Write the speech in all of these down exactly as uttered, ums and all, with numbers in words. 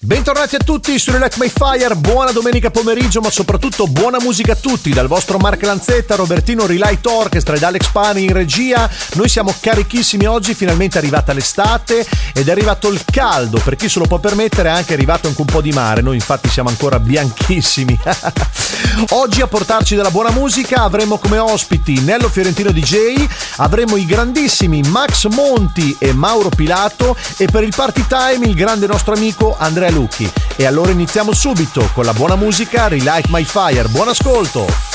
Bentornati a tutti su Relight My Fire, buona domenica pomeriggio, ma soprattutto buona musica a tutti, dal vostro Mark Lanzetta, Robertino Relight Orchestra ed Alex Pani in regia. Noi siamo carichissimi oggi, finalmente è arrivata l'estate ed è arrivato il caldo, per chi se lo può permettere è anche arrivato anche un po' di mare, noi infatti siamo ancora bianchissimi. Oggi a portarci della buona musica avremo come ospiti Nello Fiorentino D J, avremo i grandissimi Max Monti e Mauro Pilato e per il party time il grande nostro amico Andrea Lucchi. E allora iniziamo subito con la buona musica, Relight My Fire. Buon ascolto!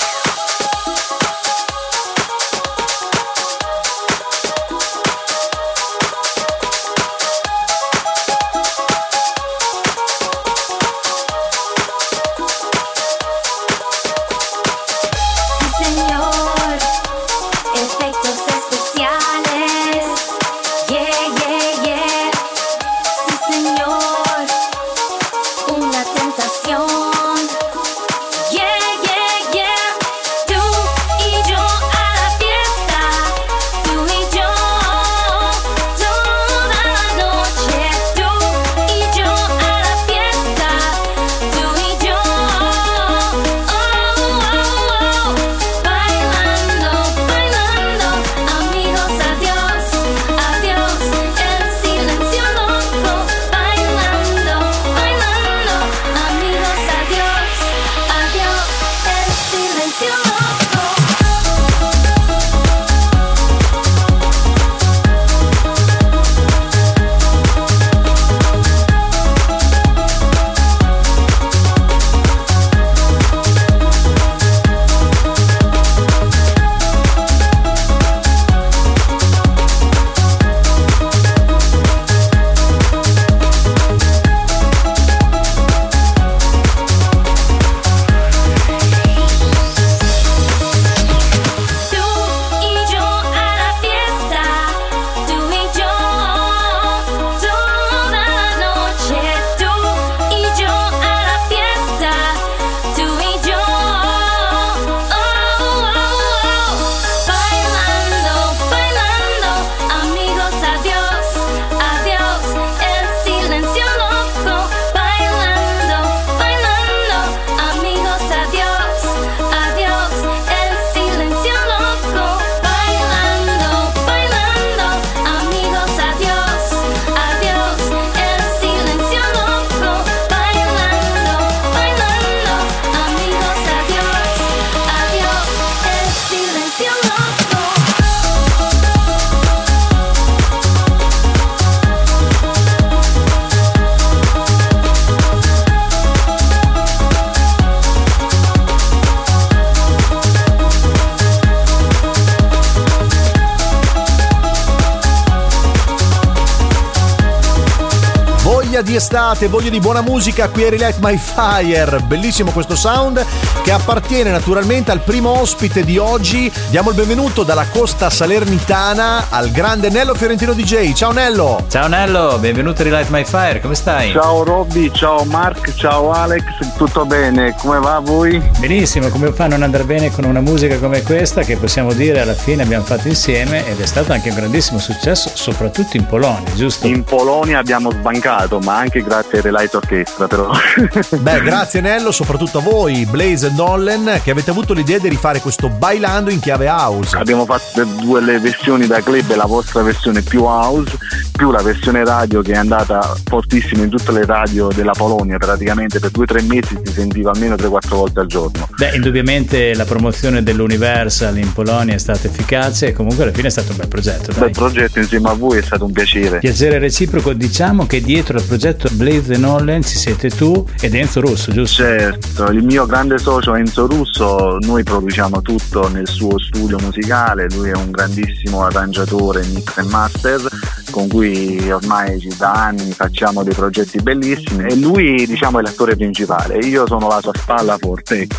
Di estate, voglia di buona musica qui a Relight My Fire. Bellissimo questo sound che appartiene naturalmente al primo ospite di oggi. Diamo il benvenuto dalla costa salernitana al grande Nello Fiorentino D J. Ciao Nello. Ciao Nello, benvenuto a Relight My Fire, come stai? Ciao Robby, ciao Mark, ciao Alex, tutto bene? Come va a voi? Benissimo, come fa a non andare bene con una musica come questa che possiamo dire alla fine abbiamo fatto insieme ed è stato anche un grandissimo successo, soprattutto in Polonia, giusto? In Polonia abbiamo sbancato, ma anche grazie a Relight Orchestra però. Beh, grazie Nello, soprattutto a voi Blaze e Nollen che avete avuto l'idea di rifare questo bailando in chiave house. Abbiamo fatto due le versioni da club, la vostra versione più house più la versione radio che è andata fortissimo in tutte le radio della Polonia, praticamente per due o tre mesi si sentiva almeno tre quattro volte al giorno. Beh, indubbiamente la promozione dell'Universal in Polonia è stata efficace e comunque alla fine è stato un bel progetto. Dai. Bel progetto insieme a voi, è stato un piacere. Piacere reciproco. Diciamo che dietro al progetto Blaze e Nollen ci siete tu ed Enzo Russo, giusto? Certo, il mio grande socio Enzo Russo, noi produciamo tutto nel suo studio musicale, lui è un grandissimo arrangiatore, mix e master con cui ormai da anni facciamo dei progetti bellissimi e lui diciamo è l'attore principale, io sono la sua spalla forte, ecco.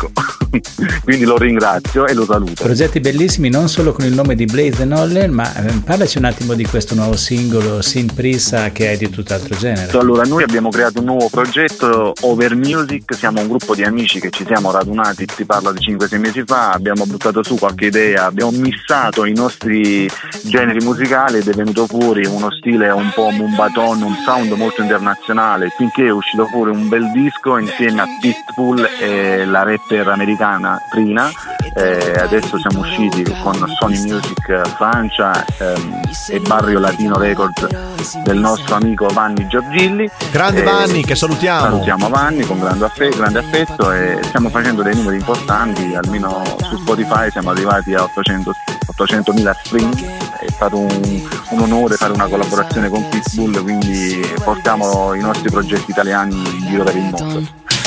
quindi lo ringrazio e lo saluto. Progetti bellissimi, non solo con il nome di Blaze and Oller, ma eh, parlaci un attimo di questo nuovo singolo Sin Prisa che è di tutt'altro genere. Allora, noi abbiamo creato un nuovo progetto, Over Music, siamo un gruppo di amici che ci siamo radunati, si parla di cinque sei mesi fa, abbiamo buttato su qualche idea, abbiamo missato i nostri generi musicali ed è venuto fuori uno stile un po' mumbaton, un sound molto internazionale, finché è uscito fuori un bel disco insieme a Pitbull e la rapper americana Trina. Eh, adesso siamo usciti con Sony Music Francia ehm, e Barrio Latino Records del nostro amico Vanni Giorgilli. Grande eh, Vanni, che salutiamo. Salutiamo Vanni con grande affetto, grande affetto e stiamo facendo dei numeri importanti, almeno su Spotify siamo arrivati a ottocentomila stream. È stato un, un onore fare una collaborazione con Pitbull, quindi portiamo i nostri progetti italiani in giro per il mondo.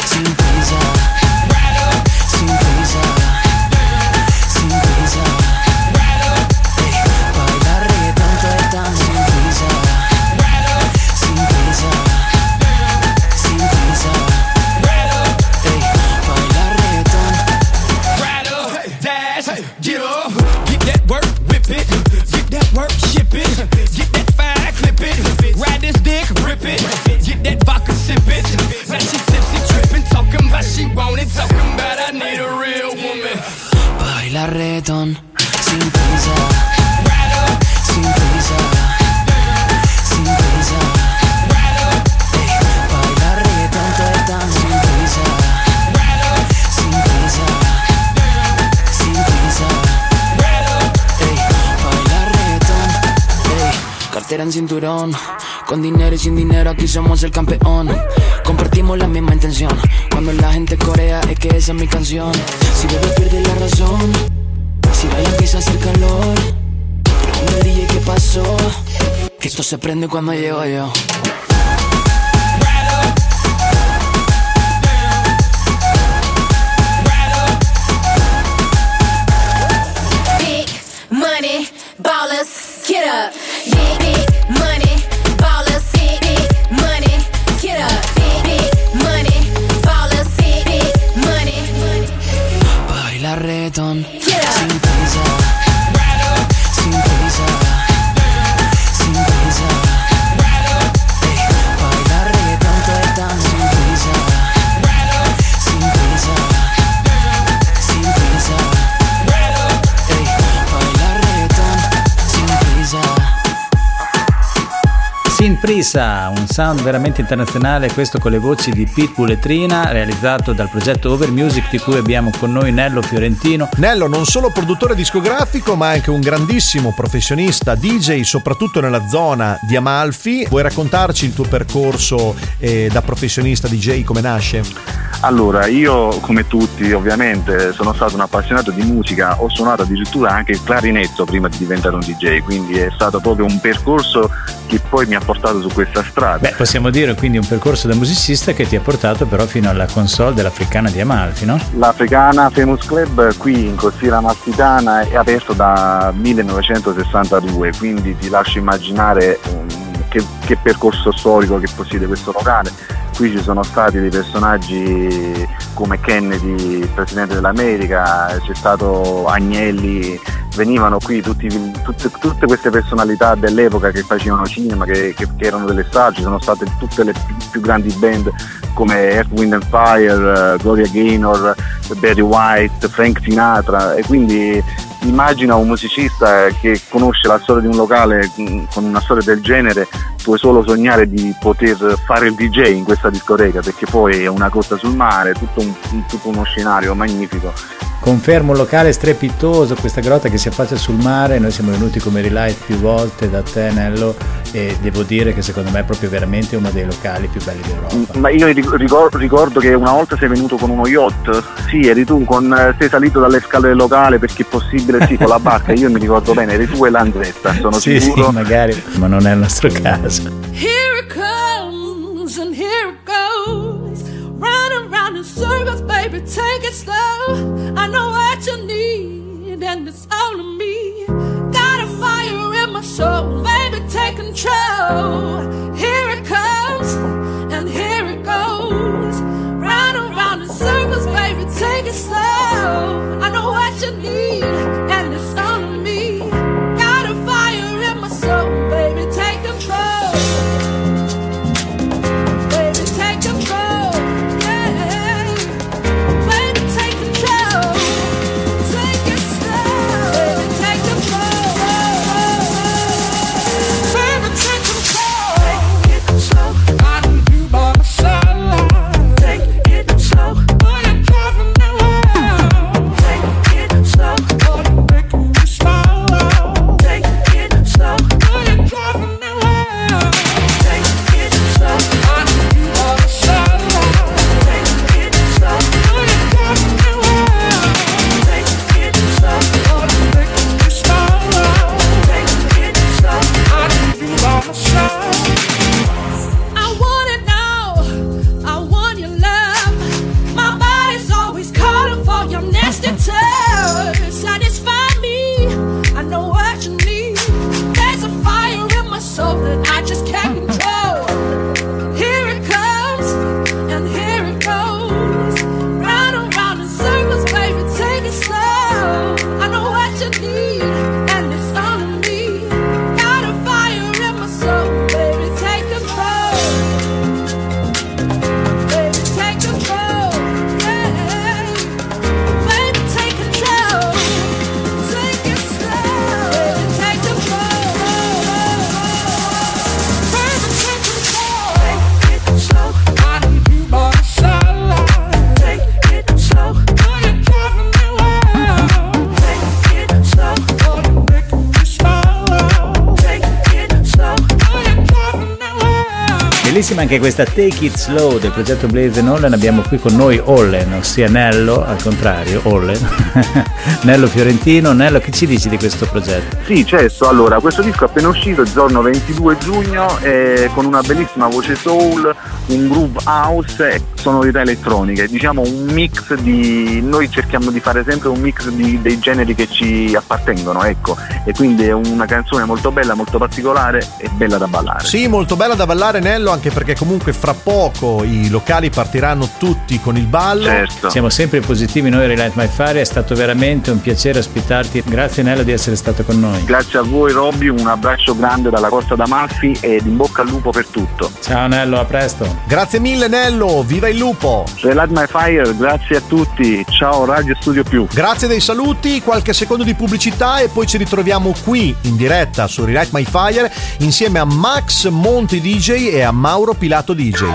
Baila reggaeton sin prisa, sin prisa, sin prisa. Ey, baila reggaeton todo el time sin prisa, sin prisa, sin prisa. Ey, baila reggaeton. Ey, cartera en cinturón, con dinero y sin dinero aquí somos el campeón. Compartimos la misma intención. Cuando la gente corea es que esa es mi canción. Si bebe pierde la razón, si baila empieza a hacer calor. Pregunta al D J qué pasó, que esto se prende cuando llego yo. Big money, ballers, get up. Big, big money, ballers, big, big money, get up. Baila reggaeton sin prisa, sin prisa, sin prisa. Ey, baila reggaeton todo el time sin prisa, sin prisa, sin prisa. Ey, baila reggaeton sin prisa. Sin Prisa, un sound veramente internazionale, questo con le voci di Pitbull e Trina, realizzato dal progetto Over Music, di cui abbiamo con noi Nello Fiorentino. Nello, non solo produttore discografico ma anche un grandissimo professionista, D J, soprattutto nella zona di Amalfi. Vuoi raccontarci il tuo percorso eh, da professionista D J, come nasce? Allora, io come tutti ovviamente sono stato un appassionato di musica, ho suonato addirittura anche il clarinetto prima di diventare un D J, quindi è stato proprio un percorso che poi mi ha portato su questa strada. Beh, possiamo dire quindi un percorso da musicista che ti ha portato però fino alla console dell'Africana di Amalfi, no? L'Africana Famous Club qui in Costiera Amalfitana è aperto da millenovecentosessantadue, quindi ti lascio immaginare um, che, che percorso storico che possiede questo locale. Qui ci sono stati dei personaggi come Kennedy, il presidente dell'America, c'è stato Agnelli, venivano qui tutti, tutte, tutte queste personalità dell'epoca che facevano cinema, che, che, che erano delle star, ci sono state tutte le più, più grandi band come Earth, Wind and Fire, Gloria Gaynor, Barry White, Frank Sinatra, e quindi immagina un musicista che conosce la storia di un locale con una storia del genere, puoi solo sognare di poter fare il D J in questa discoteca, perché poi è una costa sul mare, tutto, un, tutto uno scenario magnifico. Confermo, un locale strepitoso, questa grotta che si affaccia sul mare. Noi siamo venuti come Relight più volte da te, Nello, e devo dire che secondo me è proprio veramente uno dei locali più belli d'Europa. Ma io ricordo, ricordo che una volta sei venuto con uno yacht, sì, eri tu, con, sei salito dalle scale del locale, perché è possibile, sì, con la barca, io mi ricordo bene, eri tu e Lanzetta, sono sì, sicuro. Sì, magari, ma non è il nostro caso. Here it comes and here it goes, round and round in circles, baby, take it slow. I know what you need and it's all of me. Got a fire in my soul, baby, take control. Here it comes and here it goes, round and round in circles, baby, take it slow. Bellissima anche questa Take It Slow del progetto Blaze and Ollen. Abbiamo qui con noi Ollen, ossia Nello, al contrario, Ollen. Nello Fiorentino. Nello, che ci dici di questo progetto? Sì, certo. Allora, questo disco è appena uscito il giorno ventidue giugno eh, con una bellissima voce soul, un groove house e sonorità elettroniche. Diciamo un mix di... Noi cerchiamo di fare sempre un mix di, dei generi che ci appartengono, ecco. E quindi è una canzone molto bella, molto particolare e bella da ballare. Sì, molto bella da ballare, Nello, anche perché comunque fra poco i locali partiranno tutti con il ballo. Certo. Siamo sempre positivi noi Relight My Fire, è stato veramente un piacere ospitarti. Grazie Nello di essere stato con noi. Grazie a voi Robby, un abbraccio grande dalla Costa d'Amalfi ed in bocca al lupo per tutto. Ciao Nello, a presto. Grazie mille Nello, viva il lupo. Relight My Fire, grazie a tutti, ciao Radio Studio Più. Grazie dei saluti, qualche secondo di pubblicità e poi ci ritroviamo qui in diretta su Relight My Fire insieme a Max Monti D J e a Mauro Pilato D J.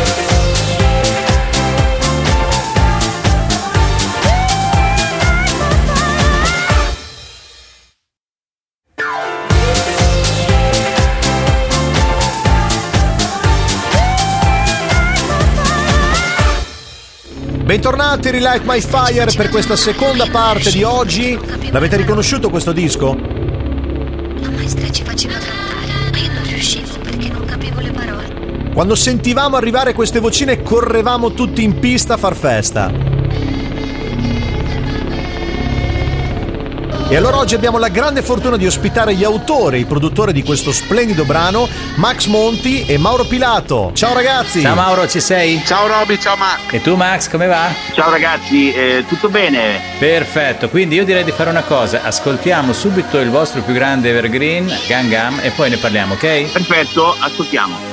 Bentornati Relight My Fire per questa seconda parte di oggi. L'avete riconosciuto questo disco? La maestra ci faceva cantare, ma io non riuscivo perché non capivo le parole. Quando sentivamo arrivare queste vocine correvamo tutti in pista a far festa. E allora oggi abbiamo la grande fortuna di ospitare gli autori e i produttori di questo splendido brano, Max Monti e Mauro Pilato. Ciao ragazzi! Ciao Mauro, ci sei? Ciao Robby, ciao Max. E tu Max, come va? Ciao ragazzi, eh, tutto bene? Perfetto, quindi io direi di fare una cosa, ascoltiamo subito il vostro più grande evergreen, Gam Gam, e poi ne parliamo, ok? Perfetto, ascoltiamo.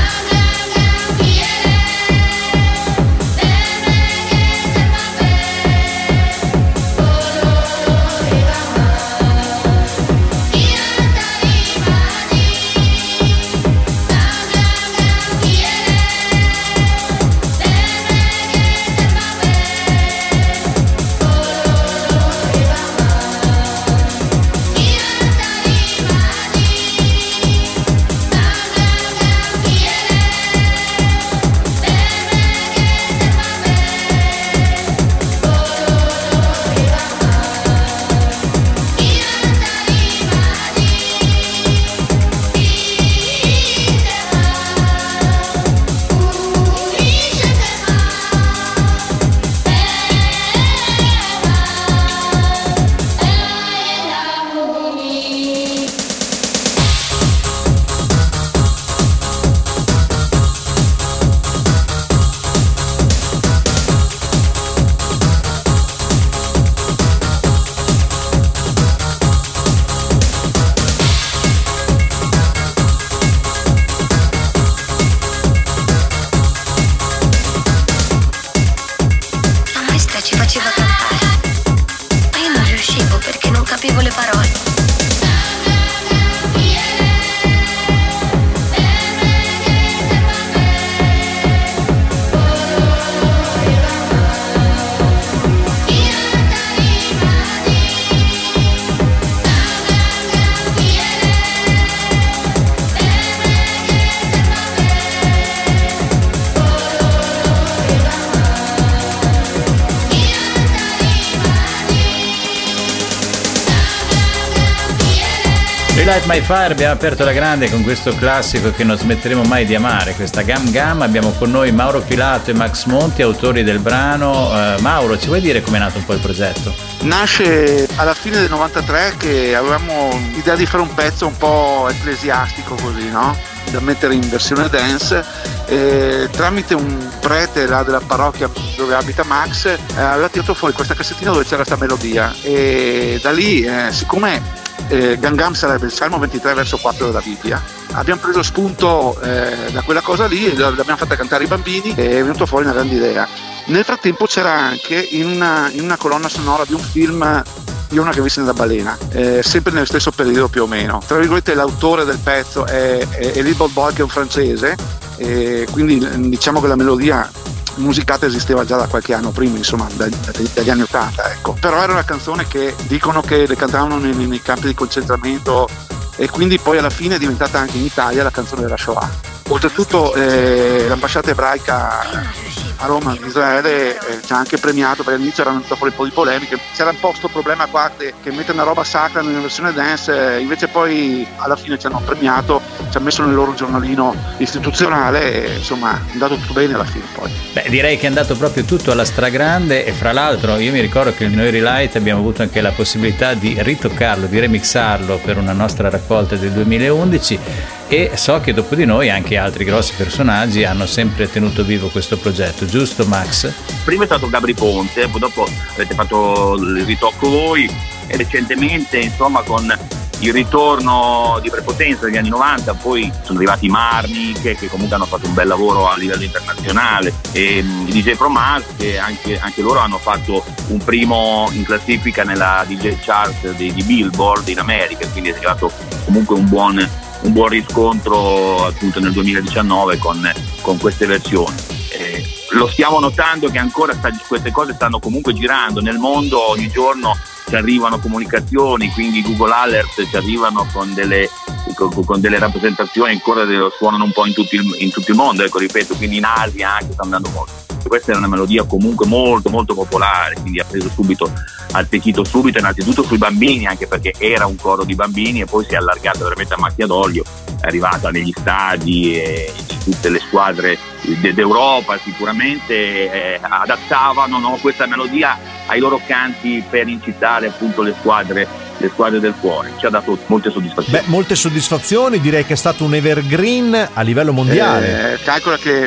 Relight My Fire, abbiamo aperto la grande con questo classico che non smetteremo mai di amare, questa Gam Gam. Abbiamo con noi Mauro Pilato e Max Monti, autori del brano. uh, Mauro, ci vuoi dire com'è nato un po' il progetto? Nasce alla fine del novantatré che avevamo l'idea di fare un pezzo un po' ecclesiastico così, no? Da mettere in versione dance, e tramite un prete là della parrocchia dove abita Max eh, aveva tirato fuori questa cassettina dove c'era questa melodia, e da lì eh, siccome eh, Gam Gam sarebbe il Salmo ventitré verso quattro della Bibbia, abbiamo preso spunto eh, da quella cosa lì, l'abbiamo fatta cantare ai bambini e è venuto fuori una grande idea. Nel frattempo c'era anche in una, in una colonna sonora di un film Io una che visse nella balena, eh, sempre nello stesso periodo più o meno. Tra virgolette l'autore del pezzo è, è, è Little Boy, che è un francese, e quindi diciamo che la melodia musicata esisteva già da qualche anno prima, insomma dagli, dagli anni ottanta, ecco. Però era una canzone che dicono che le cantavano nei, nei campi di concentramento, e quindi poi alla fine è diventata anche in Italia la canzone della Shoah. Oltretutto eh, l'ambasciata ebraica a Roma, in Israele, eh, ci ha anche premiato, perché all'inizio erano venute fuori un po' di polemiche, c'era un po' questo problema qua che, che mette una roba sacra nella versione dance, eh, invece poi alla fine ci hanno premiato, ci hanno messo nel loro giornalino istituzionale e insomma è andato tutto bene alla fine poi. Beh, direi che è andato proprio tutto alla stragrande, e fra l'altro io mi ricordo che noi Relight abbiamo avuto anche la possibilità di ritoccarlo, di remixarlo per una nostra raccolta del duemilaundici, e so che dopo di noi anche altri grossi personaggi hanno sempre tenuto vivo questo progetto, giusto Max? Prima è stato Gabri Ponte, poi dopo avete fatto il ritocco voi, e recentemente insomma con il ritorno di Prepotenza degli anni novanta poi sono arrivati i Marni che, che comunque hanno fatto un bel lavoro a livello internazionale, e i D J From Mars che anche, anche loro hanno fatto un primo in classifica nella D J chart di, di Billboard in America, quindi è arrivato comunque un buon, un buon riscontro appunto nel duemiladiciannove con, con queste versioni. Eh, lo stiamo notando che ancora sta, queste cose stanno comunque girando nel mondo, ogni giorno ci arrivano comunicazioni, quindi Google Alert ci arrivano con delle, con, con delle rappresentazioni ancora che suonano un po' in tutto il, in tutto il mondo, ecco ripeto, quindi in Asia anche sta andando molto. Questa è una melodia comunque molto molto popolare, quindi ha preso subito, ha attecchito subito innanzitutto sui bambini, anche perché era un coro di bambini e poi si è allargata veramente a macchia d'olio, è arrivata negli stadi e in tutte le squadre d'Europa, sicuramente eh, adattavano, no, questa melodia ai loro canti per incitare appunto le squadre le squadre del cuore. Ci ha dato molte soddisfazioni. Beh, molte soddisfazioni, direi che è stato un evergreen a livello mondiale. Eh, calcola che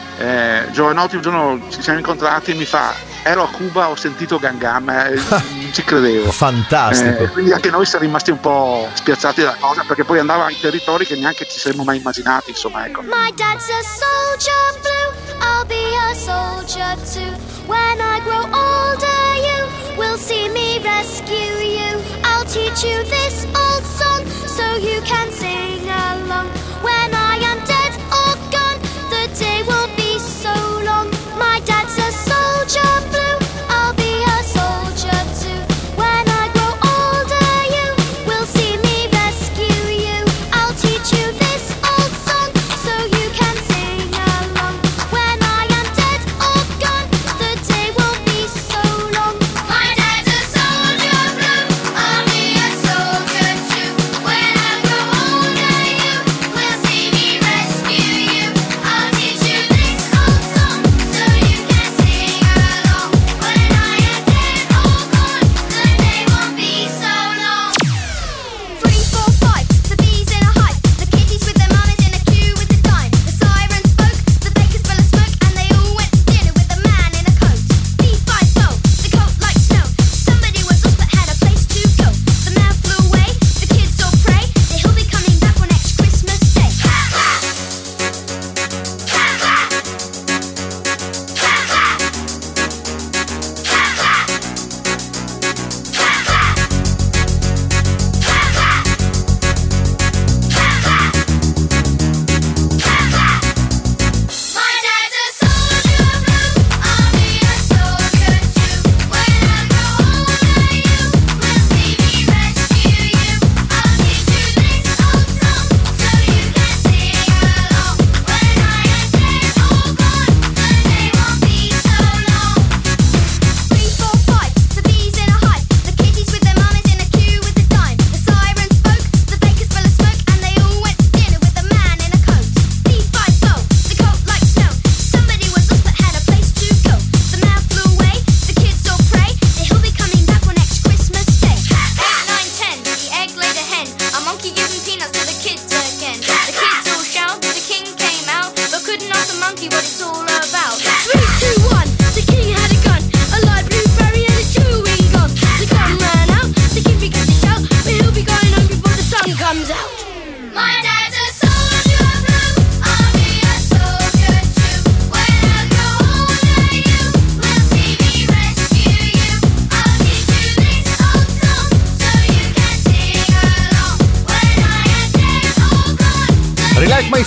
eh, Giovanotti un giorno ci siamo incontrati e mi fa: ero a Cuba, ho sentito Gam Gam, eh, non ci credevo. Fantastico. Eh, quindi anche noi siamo rimasti un po' spiazzati dalla cosa, perché poi andava in territori che neanche ci saremmo mai immaginati, insomma, ecco. My dad's a soldier blue, I'll be a soldier too. When I grow older you will see me rescue you. I'll teach you this old song so you can sing along. When I am dead or gone, the day will be so long. My dad's a soldier blue, I'll be a soldier too. When I grow older you will see me rescue you. I'll teach you this old song so you can sing along. When I am dead or gone, the day will be so long. My dad's a soldier blue, I'll be a soldier too. When I grow older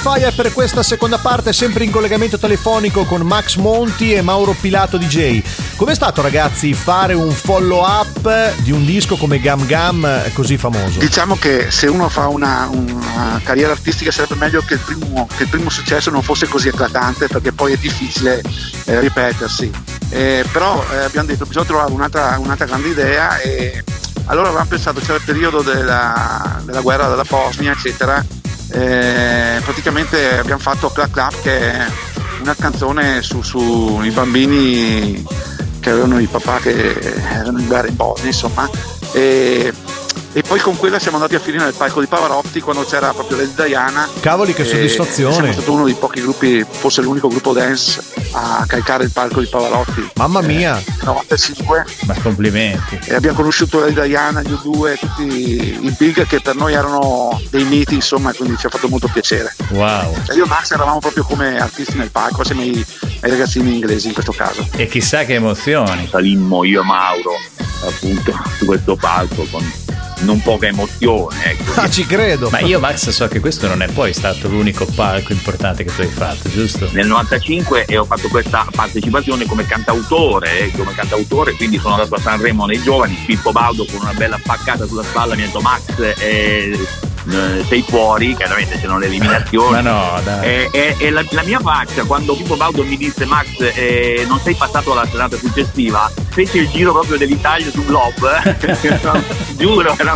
Fire per questa seconda parte, sempre in collegamento telefonico con Max Monti e Mauro Pilato D J. Com'è stato, ragazzi, fare un follow up di un disco come Gam Gam così famoso? Diciamo che se uno fa una, una carriera artistica sarebbe meglio che il primo, che il primo successo non fosse così eclatante, perché poi è difficile eh, ripetersi. Eh, però eh, abbiamo detto bisogna trovare un'altra, un'altra grande idea, e allora avevamo pensato, c'era il periodo della, della guerra della Bosnia eccetera, eh, praticamente abbiamo fatto Clap Clap, che è una canzone su, su i bambini che avevano i papà che erano in guerra in Bosnia, insomma, e, e poi con quella siamo andati a finire nel palco di Pavarotti quando c'era proprio Lady Diana. Cavoli, che soddisfazione! Siamo stato uno dei pochi gruppi, forse l'unico gruppo dance a calcare il palco di Pavarotti. Mamma mia! Eh, novantacinque. Ma complimenti! E abbiamo conosciuto Lady Diana, gli U due, tutti i big che per noi erano dei miti, insomma, quindi ci ha fatto molto piacere. Wow! E io e Max eravamo proprio come artisti nel palco, assieme ai, ai ragazzini inglesi in questo caso. E chissà che emozioni! Salimmo io e Mauro appunto su questo palco con non poca emozione, ecco. Ah, ci credo. Ma io, Max, so che questo non è poi stato l'unico palco importante che tu hai fatto, giusto? Nel novantacinque e ho fatto questa partecipazione come cantautore, eh, come cantautore, quindi sono andato a Sanremo nei giovani. Pippo Baudo con una bella paccata sulla spalla mi ha detto: Max, eh, sei fuori, chiaramente c'erano le eliminazioni. Ma no, dai. E, e, e la, la mia faccia, quando Pippo Baudo mi disse: Max, eh, non sei passato alla serata successiva, fece il giro proprio dell'Italia sul globe, giuro, veramente.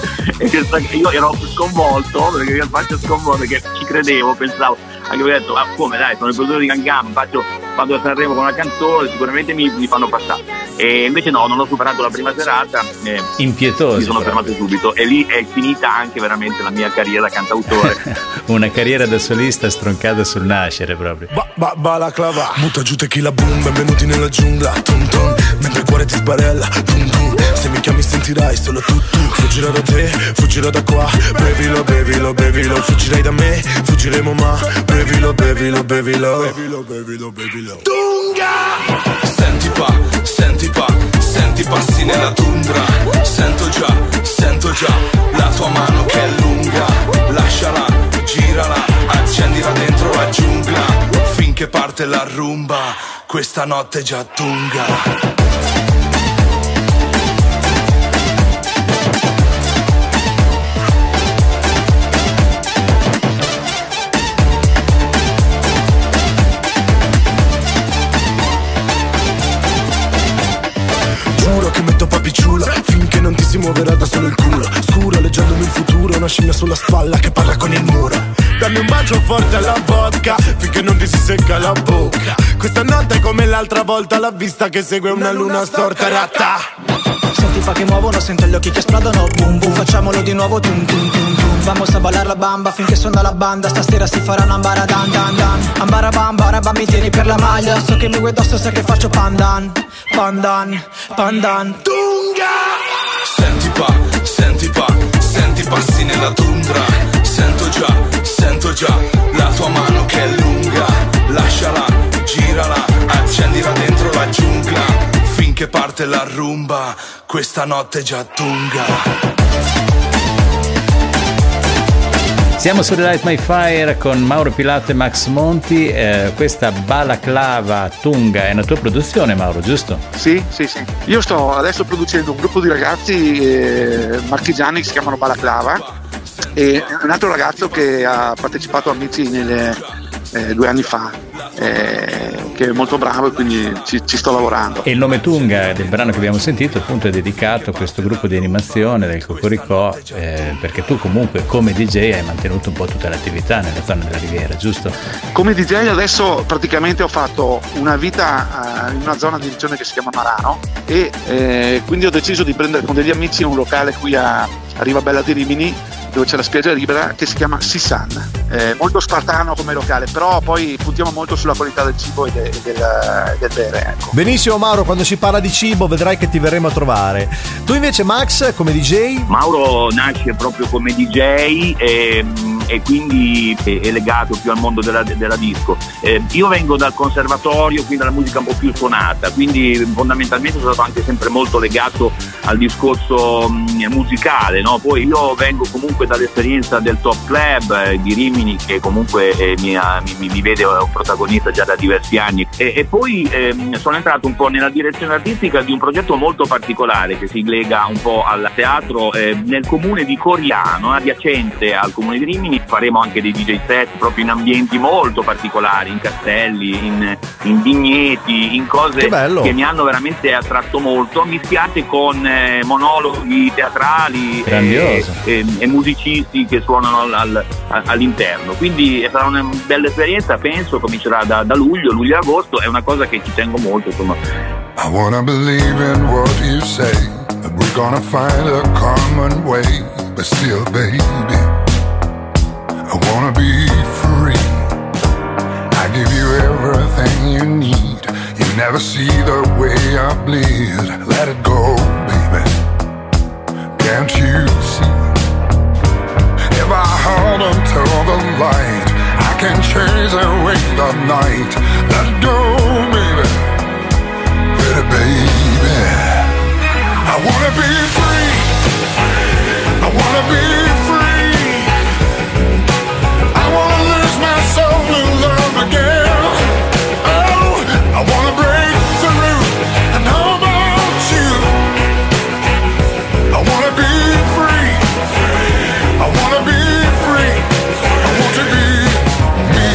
Io ero sconvolto, perché io faccio sconvolto, perché ci credevo, pensavo, anche ho detto: ma come, dai, sono il produttore di Gam Gam, faccio, vado a Sanremo con una canzone, sicuramente mi, mi fanno passare. E invece no, non ho superato la prima serata, eh, impietoso, mi sono però. fermato subito, e lì è finita anche veramente la mia carriera da cantautore. Una carriera da solista stroncata sul nascere proprio. Ba ba balaclava, butta giù tequila boom, benvenuti nella giungla, tum tum, mentre il cuore ti sbarella, tum tum, se mi chiami sentirai solo tu tu, fuggirò da te, fuggirò da qua, bevilo, bevilo, bevilo, fuggirai da me, fuggiremo ma, bevilo, bevilo, bevilo, bevilo, bevilo, bevilo. Tunga! Senti pa, senti pa, senti passi nella tundra, sento già, sento già, la tua mano che è lunga, lasciala, girala, accendila dentro la giungla, finché parte la rumba, questa notte è già tunga. Finché non ti si muoverà da solo il culo, scuro leggendomi il futuro, una scimmia sulla spalla che parla con il muro. Dammi un bacio forte alla vodka, finché non ti si secca la bocca. Questa notte è come l'altra volta, la vista che segue una luna storta, ratta. Senti fa che muovono, sento gli occhi che esplodono, boom boom, facciamolo di nuovo, tum tum tum tum. Vamos a ballare la bamba finché suona la banda, stasera si farà una ambara dan dan dan. Ambara bamba, raba mi tieni per la maglia, so che mi vuoi addosso, sai che faccio pandan, pandan, pandan. Senti pa, senti pa, senti passi nella tundra, sento già, sento già, la tua mano che è lunga, lasciala, girala, accendila dentro la giungla, finché parte la rumba, questa notte è già tunga. Siamo su The Light My Fire con Mauro Pilato e Max Monti. Eh, questa balaclava tunga è una tua produzione, Mauro, giusto? Sì, sì, sì. Io sto adesso producendo un gruppo di ragazzi eh, marchigiani che si chiamano Balaclava, e un altro ragazzo che ha partecipato a Amici nelle, eh, due anni fa, eh, che è molto bravo, e quindi ci, ci sto lavorando. E il nome Tunga del brano che abbiamo sentito appunto è dedicato a questo gruppo di animazione del Cocoricò, eh, perché tu comunque come D J hai mantenuto un po' tutta l'attività nella zona della Riviera, giusto? Come D J adesso praticamente ho fatto una vita uh, in una zona di regione che si chiama Marano, e eh, quindi ho deciso di prendere con degli amici un locale qui a, a Rivabella di Rimini, dove c'è la spiaggia libera, che si chiama Sisan, eh, molto spartano come locale, però poi puntiamo molto sulla qualità del cibo e, de, e del, del bere, ecco. Benissimo Mauro, quando si parla di cibo vedrai che ti verremo a trovare. Tu invece Max come D J? Mauro nasce proprio come D J e e quindi è, è legato più al mondo della, della disco. Eh, io vengo dal conservatorio, quindi dalla musica un po' più suonata, quindi fondamentalmente sono stato anche sempre molto legato al discorso mh, musicale, no? Poi io vengo comunque dall'esperienza del Top Club eh, di Rimini, che comunque eh, mi, mi, mi vede un protagonista già da diversi anni, e, e poi eh, sono entrato un po' nella direzione artistica di un progetto molto particolare che si lega un po' al teatro eh, nel comune di Coriano, adiacente al comune di Rimini. Faremo anche dei D J set proprio in ambienti molto particolari, in castelli, in, in vigneti, in cose che, che mi hanno veramente attratto molto, mischiate con eh, monologhi teatrali e, e, e musicisti che suonano al, al, all'interno. Quindi sarà una bella esperienza, penso, comincerà da, da luglio, luglio-agosto, è una cosa che ci tengo molto, insomma. I wanna believe in what you say, that we're gonna find a common way, but still, baby, I wanna be free. I give you everything you need. You never see the way I bleed. Let it go, baby. Can't you see? If I hold until the light, I can chase away the night. Let it go, baby. Pretty baby. I wanna be free. I wanna be free. I wanna lose my soul in love again. Oh, I wanna break through. And how about you? I wanna be free. I wanna be free. I want to be me.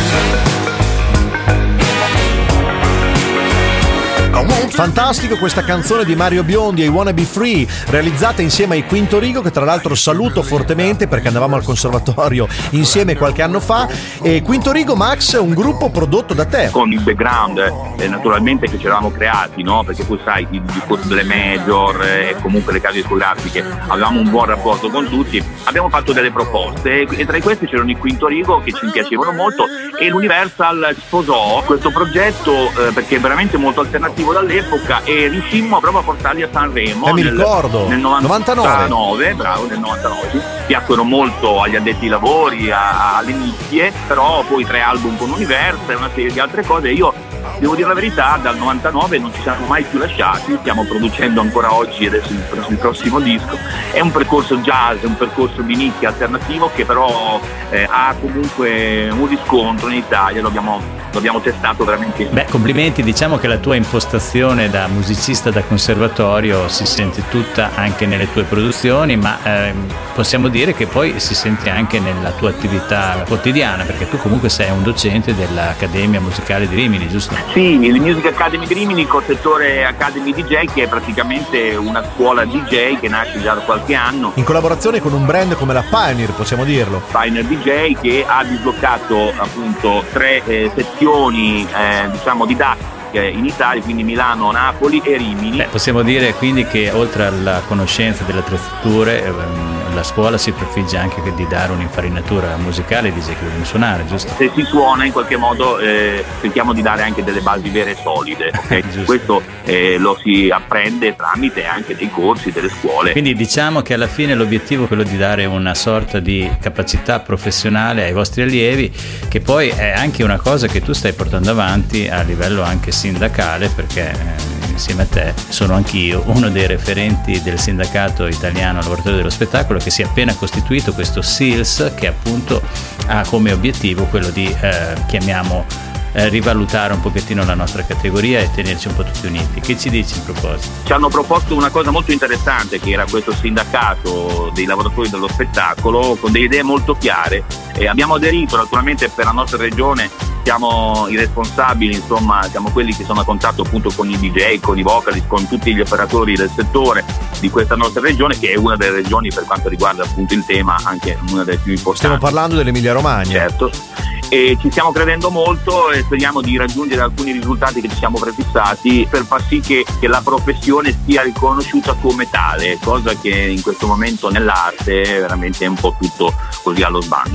I want to. Fantastico questa canzone di Mario Biondi, I Wanna Be Free, realizzata insieme ai Quinto Rigo, che tra l'altro saluto fortemente perché andavamo al conservatorio insieme qualche anno fa. E Quinto Rigo, Max, è un gruppo prodotto da te. Con il background eh, naturalmente che ci eravamo creati, no? Perché tu sai, il discorso delle major e eh, comunque le case discografiche, avevamo un buon rapporto con tutti, abbiamo fatto delle proposte e tra queste c'erano i Quinto Rigo che ci piacevano molto, e l'Universal sposò questo progetto eh, perché è veramente molto alternativo dall'epoca, e riuscimmo proprio a portarli a Sanremo eh, mi nel, ricordo nel novantanove, bravo, nel novantanove, sì. Piacquero molto agli addetti ai lavori, a, alle nicchie, però poi tre album con Universal e una serie di altre cose. Io devo dire la verità, dal novantanove non ci siamo mai più lasciati, stiamo producendo ancora oggi, adesso il, il prossimo disco. È un percorso jazz, un percorso di nicchia alternativo che però eh, ha comunque un riscontro in Italia, lo abbiamo, lo abbiamo testato veramente. Beh, complimenti, diciamo che la tua impostazione da musicista da conservatorio si sente tutta anche nelle tue produzioni, ma eh, possiamo dire che poi si sente anche nella tua attività quotidiana, perché tu comunque sei un docente dell'Accademia Musicale di Rimini, giusto? Sì, il Music Academy di Rimini, col settore Academy D J, che è praticamente una scuola D J che nasce già da qualche anno. In collaborazione con un brand come la Pioneer, possiamo dirlo. Pioneer D J, che ha disbloccato appunto tre eh, sezioni eh, diciamo didattiche in Italia, quindi Milano, Napoli e Rimini. Beh, possiamo dire quindi che oltre alla conoscenza delle attrezzature ehm, la scuola si prefigge anche di dare un'infarinatura musicale ai D J che vogliono suonare, giusto? Se si suona in qualche modo eh, cerchiamo di dare anche delle basi vere e solide, okay? Questo eh, lo si apprende tramite anche dei corsi, delle scuole. Quindi diciamo che alla fine l'obiettivo è quello di dare una sorta di capacità professionale ai vostri allievi, che poi è anche una cosa che tu stai portando avanti a livello anche sindacale, perché eh, insieme a te sono anch'io uno dei referenti del sindacato italiano lavoratori dello spettacolo, che si è appena costituito, questo S I L S, che appunto ha come obiettivo quello di eh, chiamiamo eh, rivalutare un pochettino la nostra categoria e tenerci un po' tutti uniti. Che ci dici in proposito? Ci hanno proposto una cosa molto interessante, che era questo sindacato dei lavoratori dello spettacolo con delle idee molto chiare, e abbiamo aderito. Naturalmente per la nostra regione siamo i responsabili, insomma siamo quelli che sono a contatto appunto con i D J, con i vocalist, con tutti gli operatori del settore di questa nostra regione, che è una delle regioni, per quanto riguarda appunto il tema, anche una delle più importanti. Stiamo parlando dell'Emilia Romagna. Certo. E ci stiamo credendo molto e speriamo di raggiungere alcuni risultati che ci siamo prefissati per far sì che, che la professione sia riconosciuta come tale, cosa che in questo momento nell'arte veramente è un po' tutto così allo sbando.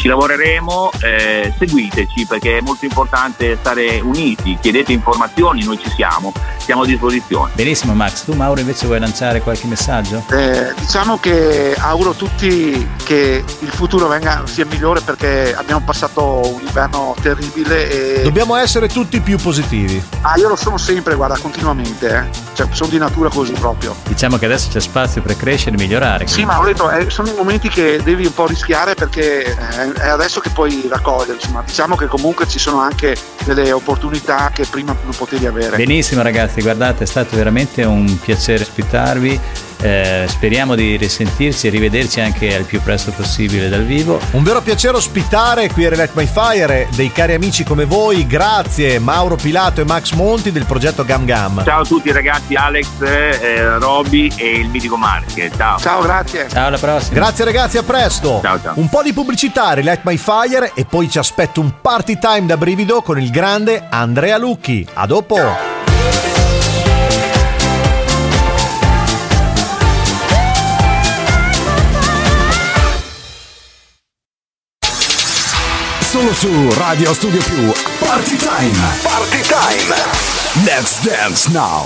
ci lavoreremo, eh, seguiteci perché è molto importante stare uniti, chiedete informazioni, noi ci siamo, siamo a disposizione. Benissimo Max, tu Mauro invece vuoi lanciare qualche messaggio? Eh, diciamo che auguro a tutti che il futuro venga sia migliore perché abbiamo passato un inverno terribile e dobbiamo essere tutti più positivi. Ah, io lo sono sempre, guarda, continuamente, eh. Cioè, sono di natura così proprio. Diciamo che adesso c'è spazio per crescere e migliorare. Sì, ma ho detto, eh, sono i momenti che devi un po' rischiare perché eh, è adesso che puoi raccogliere, insomma. Diciamo che comunque ci sono anche delle opportunità che prima non potevi avere. Benissimo ragazzi, guardate, è stato veramente un piacere ospitarvi. Eh, speriamo di risentirci e rivederci anche al più presto possibile dal vivo. Un vero piacere ospitare qui a Relight My Fire dei cari amici come voi. Grazie Mauro Pilato e Max Monti del progetto Gam Gam. Ciao a tutti ragazzi, Alex, eh, Robby e il mitico Marche. Ciao. Ciao, grazie. Ciao, alla prossima. Grazie ragazzi, a presto. Ciao, ciao. Un po' di pubblicità, Relight My Fire e poi ci aspetto un party time da brivido con il grande Andrea Lucchi. A dopo. Solo su Radio Studio Più, Party Time. Party Time. Let's dance now.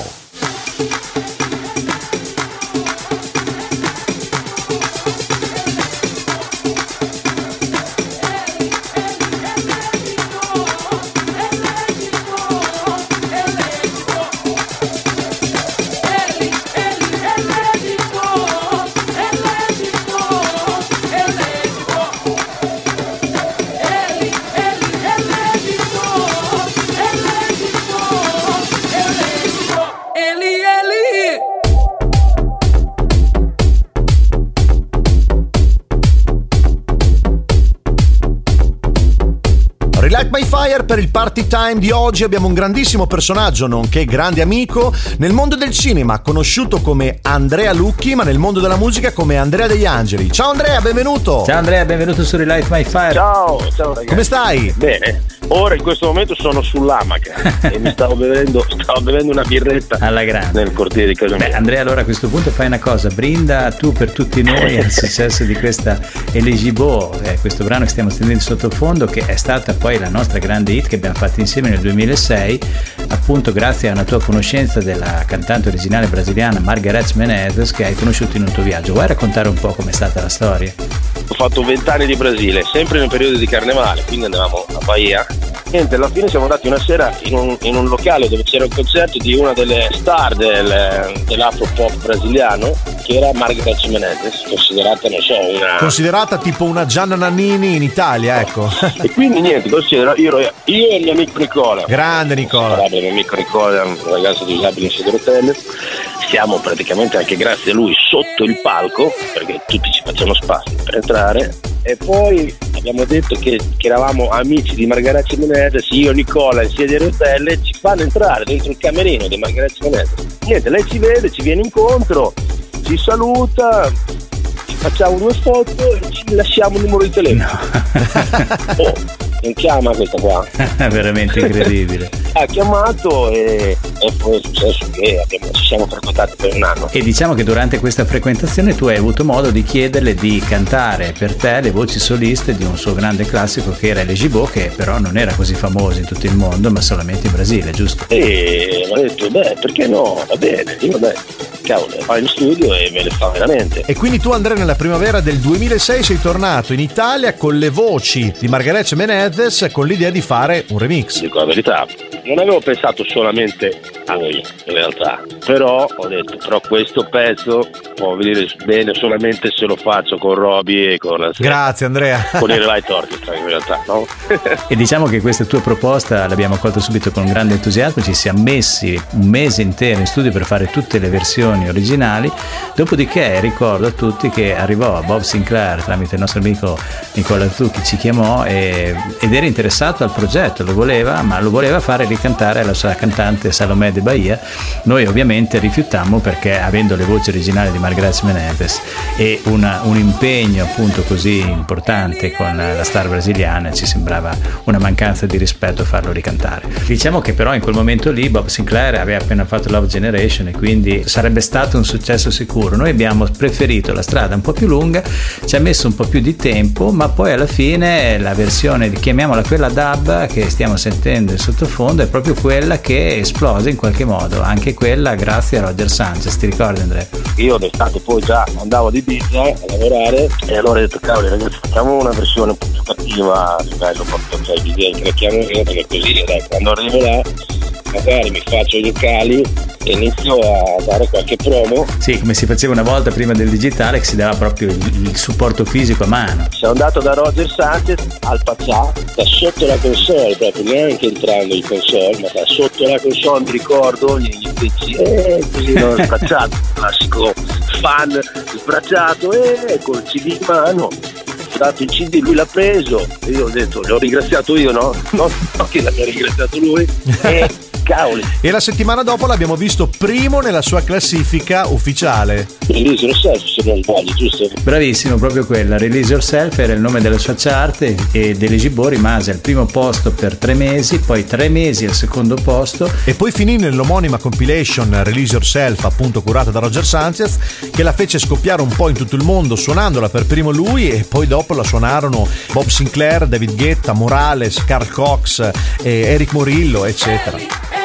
Relight My Fire per il party time di oggi abbiamo un grandissimo personaggio nonché grande amico nel mondo del cinema, conosciuto come Andrea Lucchi, ma nel mondo della musica come Andrea Degli Angeli. Ciao Andrea, benvenuto. Ciao Andrea, benvenuto su Relight My Fire. Ciao, ciao ragazzi. Come stai? Bene. Ora in questo momento sono sull'Amaca e mi stavo bevendo, stavo bevendo una birretta alla grande nel cortile di casa mia. Beh, Andrea, allora a questo punto fai una cosa, brinda tu per tutti noi al successo di questa Elegibo, eh, questo brano che stiamo stendendo sottofondo, che è stata poi la nostra grande hit che abbiamo fatto insieme nel duemilasei, appunto grazie a una tua conoscenza della cantante originale brasiliana Margareth Menezes che hai conosciuto in un tuo viaggio. Vuoi raccontare un po' com'è stata la storia? Ho fatto vent'anni di Brasile, sempre nel periodo di carnevale, quindi andavamo a Bahia. Niente, alla fine siamo andati una sera in un, in un locale dove c'era un concerto di una delle star del, dell'afro pop brasiliano, che era Margareth Menezes, considerata, non so, una... Considerata tipo una Gianna Nannini in Italia, ecco. E quindi niente, considero, io, io e il mio amico Nicola. Grande Nicola. Il mio amico Nicola, un ragazzo disabile in sedia a rotelle. Siamo praticamente anche grazie a lui sotto il palco, perché tutti ci facciamo spazio per entrare. E poi abbiamo detto che, che eravamo amici di Margareth Menezes, io, Nicola in sedia a rotelle, ci fanno entrare dentro il camerino di Margareth Menezes. Niente, lei ci vede, ci viene incontro, ci saluta, ci facciamo due foto e ci lasciamo il numero di telefono. No. Oh, non chiama questa qua. Veramente incredibile. Ha chiamato e, e poi è successo che abbiamo, ci siamo frequentati per un anno. E diciamo che durante questa frequentazione tu hai avuto modo di chiederle di cantare per te le voci soliste di un suo grande classico che era Elegibo, che però non era così famoso in tutto il mondo ma solamente in Brasile, giusto? E mi ha detto, beh, perché no? Va bene, io vabbè, cavolo, vai in studio e me le fa veramente. E quindi tu, Andrea, nella primavera del duemilasei sei tornato in Italia con le voci di Margareth Menezes con l'idea di fare un remix. Dico la verità, non avevo pensato solamente a noi in realtà, però ho detto, però questo pezzo può venire bene solamente se lo faccio con Robby e con la Grazie Andrea. Con il Relight Orchestra in realtà, no? E diciamo che questa tua proposta l'abbiamo accolta subito con grande entusiasmo, ci siamo messi un mese intero in studio per fare tutte le versioni originali, dopodiché ricordo a tutti che arrivò Bob Sinclair tramite il nostro amico Nicola Zucchi, ci chiamò e, ed era interessato al progetto, lo voleva, ma lo voleva fare ricantare alla sua cantante Salomè de Bahia, noi ovviamente rifiutammo perché avendo le voci originali di Margareth Menezes e una, un impegno appunto così importante con la star brasiliana ci sembrava una mancanza di rispetto farlo ricantare. Diciamo che però in quel momento lì Bob Sinclair aveva appena fatto Love Generation e quindi sarebbe stato un successo sicuro. Noi abbiamo preferito la strada un po' più lunga, ci ha messo un po' più di tempo, ma poi alla fine la versione, chiamiamola quella dub che stiamo sentendo in sottofondo, è proprio quella che esplose in qualche modo, anche quella grazie a Roger Sanchez. Ti ricordi, Andrea? Io d'estate poi già andavo di Ibiza a lavorare e allora ho detto cavoli ragazzi, facciamo una versione un po' più cattiva, dai, lo porto cioè di D J, cracchiamo io perché così dai, quando arrivo là magari mi faccio gli occhiali e inizio a dare qualche promo. Sì, come si faceva una volta prima del digitale, che si dava proprio il, il supporto fisico a mano. Sono andato da Roger Sanchez al Paccià, da sotto la console, proprio neanche entrando in console, ma da sotto la console mi ricordo gli feci eh, così l'ho spacciato, classico fan sbracciato e col C D in mano. Ho dato il C D, lui l'ha preso e io ho detto, l'ho ringraziato io, no? No, no che l'abbia ringraziato lui e cavoli. E la settimana dopo l'abbiamo visto primo nella sua classifica ufficiale. Release Yourself, se non sbaglio, giusto? Bravissimo, proprio quella. Release Yourself era il nome della sua chart e Deli Gibò rimase al primo posto per tre mesi, poi tre mesi al secondo posto e poi finì nell'omonima compilation Release Yourself, appunto curata da Roger Sanchez, che la fece scoppiare un po' in tutto il mondo suonandola per primo lui e poi dopo la suonarono Bob Sinclair, David Guetta, Morales, Carl Cox, eh, Eric Morillo, eccetera.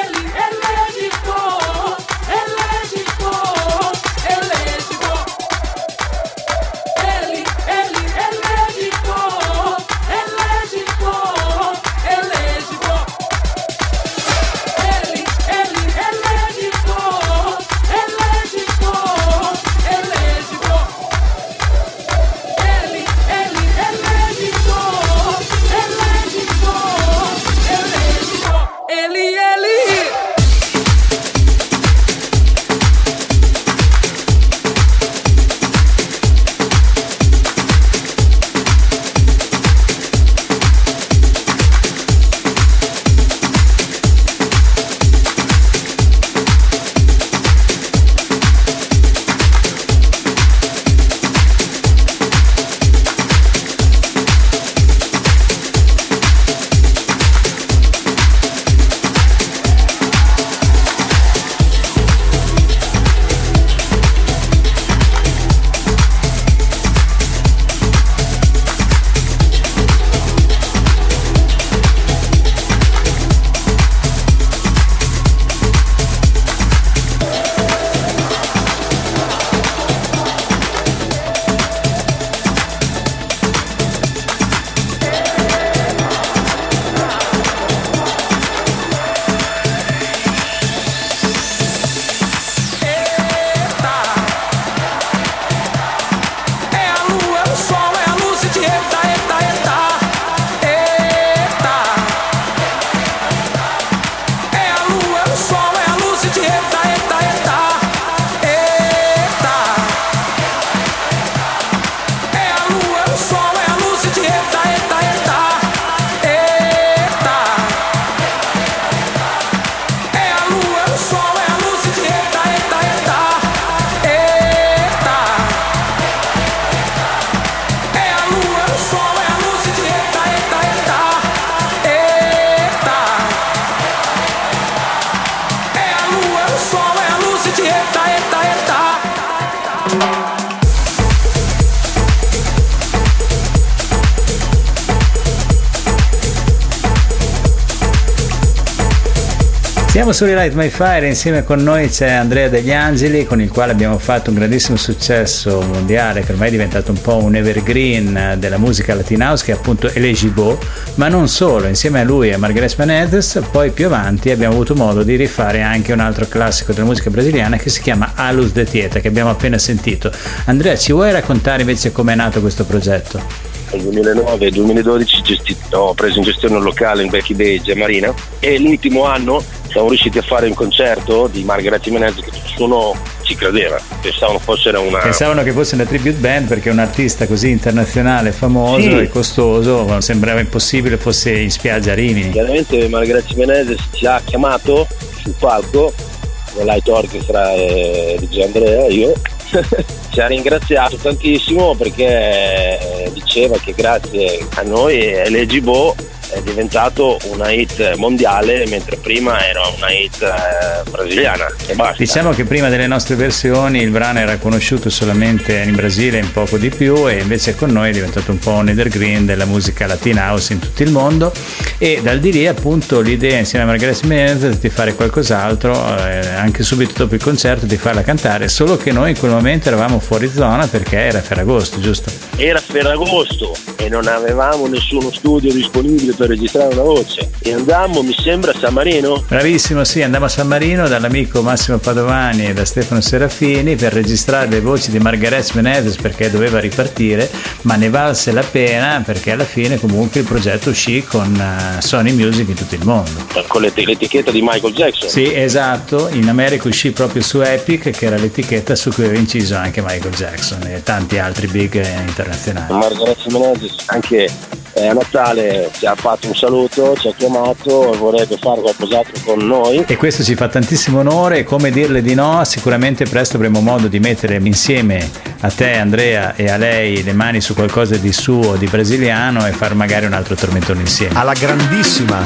Siamo su Relight My Fire, insieme con noi c'è Andrea Degli Angeli, con il quale abbiamo fatto un grandissimo successo mondiale che ormai è diventato un po' un evergreen della musica latina house, che è appunto Les Gibò, ma non solo. Insieme a lui e a Margareth Menezes poi più avanti abbiamo avuto modo di rifare anche un altro classico della musica brasiliana che si chiama A Luz de Tieta, che abbiamo appena sentito. Andrea, ci vuoi raccontare invece com'è nato questo progetto? Nel duemilanove duemiladodici gesti- ho preso in gestione un locale in Becky Beige a Marina e l'ultimo anno siamo riusciti a fare un concerto di Margareth Menezes che nessuno ci credeva, pensavano fosse una pensavano che fosse una tribute band, perché un artista così internazionale, famoso sì. e costoso, sembrava impossibile fosse in spiaggia a Rimini. Chiaramente Margareth Menezes ci ha chiamato sul palco con Light Orchestra e D J Andrea, io. Ci ha ringraziato tantissimo perché diceva che grazie a noi L G Bo è diventato una hit mondiale, mentre prima era una hit eh, brasiliana e basta. Diciamo che prima delle nostre versioni il brano era conosciuto solamente in Brasile, un poco di più, e invece con noi è diventato un po' un evergreen della musica latina house in tutto il mondo, e dal di lì appunto l'idea insieme a Margareth Menez di fare qualcos'altro, eh, anche subito dopo il concerto di farla cantare, solo che noi in quel momento eravamo fuori zona perché era Ferragosto, giusto? Era Ferragosto e non avevamo nessuno studio disponibile per registrare una voce e andammo, mi sembra, a San Marino. Bravissimo, sì, andammo a San Marino dall'amico Massimo Padovani e da Stefano Serafini per registrare le voci di Margareth Menez perché doveva ripartire, ma ne valse la pena perché alla fine comunque il progetto uscì con uh, Sony Music in tutto il mondo. Con l'etichetta di Michael Jackson. Sì, esatto, in America uscì proprio su Epic, che era l'etichetta su cui aveva inciso anche Michael Jackson e tanti altri big internazionali. Margareth Menez anche eh, a Natale ci ha fatto un saluto, ci ha chiamato e vorrebbe fare qualcos'altro con noi. E questo ci fa tantissimo onore, e come dirle di no, sicuramente presto avremo modo di mettere insieme a te, Andrea, e a lei le mani su qualcosa di suo, di brasiliano, e far magari un altro tormentone insieme. Alla grandissima!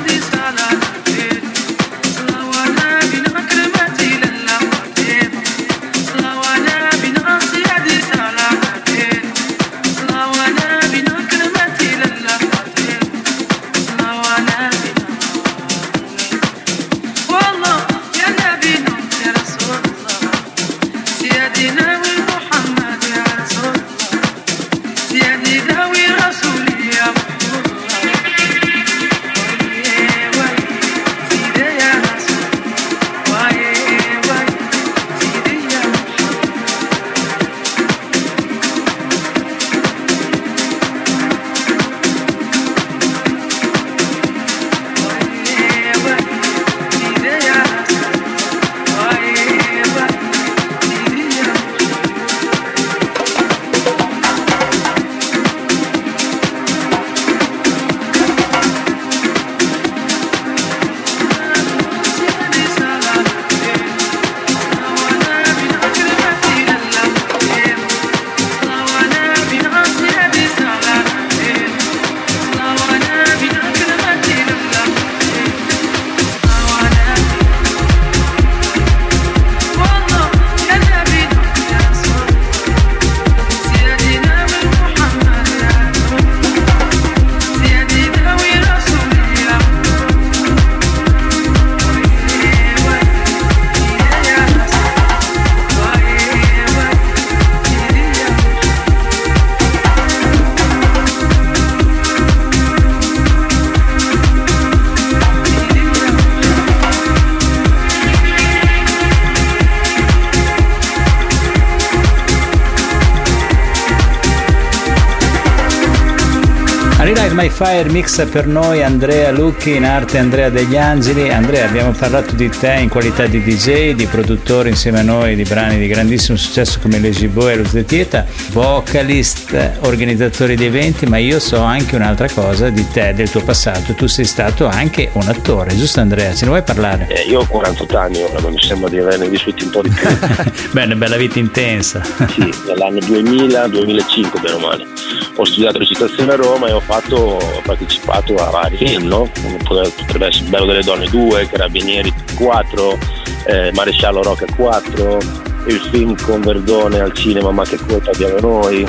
My Fire mixa per noi Andrea Lucchi, in arte Andrea Degli Angeli. Andrea, abbiamo parlato di te in qualità di D J, di produttore insieme a noi di brani di grandissimo successo come Le Gibo e Luz de Tieta, vocalist, organizzatore di eventi, ma io so anche un'altra cosa di te, del tuo passato. Tu sei stato anche un attore, giusto Andrea? Ce ne vuoi parlare? Eh, io ho quarantotto anni ora, ma mi sembra di averne vissuti un po' di più. Beh, una bella vita intensa. Sì, nell'anno duemila duemilacinque bene o male. Ho studiato recitazione a Roma e ho fatto ho partecipato a vari film, no? Potrebbe essere Bello delle Donne due, Carabinieri quattro, eh, Maresciallo Rocca quattro, il film con Verdone al cinema Ma che colpa abbiamo noi,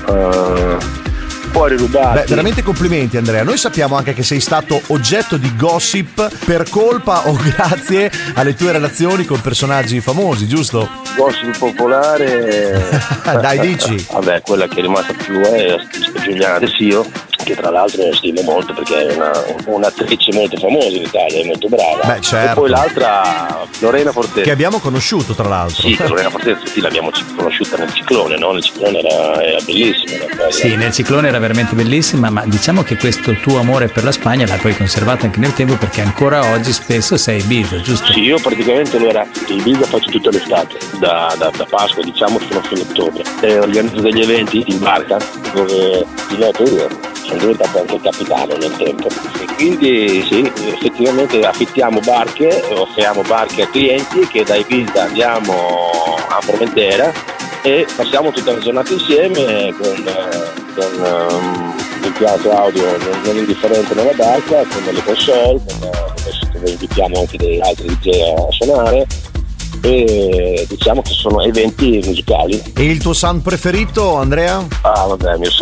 uh, Cuori rubati. Beh, veramente complimenti Andrea. Noi sappiamo anche che sei stato oggetto di gossip per colpa o grazie alle tue relazioni con personaggi famosi, giusto? Gossip popolare. Dai, dici. Vabbè, quella che è rimasta più è Giuliana Tessio, che tra l'altro io stimo molto perché è una, un'attrice molto famosa in Italia, è molto brava. Beh, certo. E poi l'altra, Lorena Fortezza, che abbiamo conosciuto tra l'altro. Sì, Lorena Fortezza sì, l'abbiamo conosciuta nel Ciclone, no? Nel Ciclone era, era bellissima. Era sì, nel Ciclone era veramente bellissima, ma diciamo che questo tuo amore per la Spagna l'hai poi conservato anche nel tempo, perché ancora oggi spesso sei a Ibiza, giusto? Sì, io praticamente lo era Ibiza faccio tutta l'estate, da, da, da Pasqua diciamo fino a fine ottobre. E organizzo degli eventi in barca dove ti metto io. sono diventato anche il capitano nel tempo. E quindi sì, effettivamente affittiamo barche, offriamo barche a clienti che da Ibiza andiamo a Formentera e passiamo tutta la giornata insieme con, con um, impianto audio non, non indifferente nella barca, con delle console, con, con, invitiamo anche degli altri D J a suonare, e diciamo che sono eventi musicali. E il tuo sound preferito, Andrea? Ah vabbè, il mio